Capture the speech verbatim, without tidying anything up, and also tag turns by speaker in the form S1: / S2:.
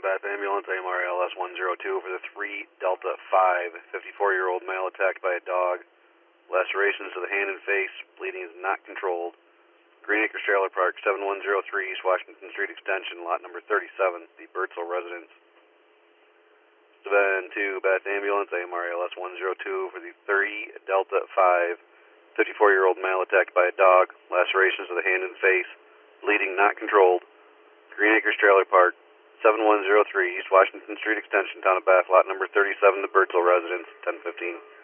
S1: Bath Ambulance, A M R A L S one zero two for the three Delta five, fifty-four-year-old male attacked by a dog. Lacerations to the hand and face. Bleeding is not controlled. Green Acres Trailer Park, seven one zero three East Washington Street Extension, lot number thirty-seven, the Birdsville residence. seven two Bath Ambulance, A M R A L S one zero two for the three Delta five, fifty-four-year-old male attacked by a dog. Lacerations to the hand and face. Bleeding not controlled. Green Acres Trailer Park, seven one zero three East Washington Street Extension, Town of Bath, lot number thirty-seven, the Birdsville residence, ten fifteen.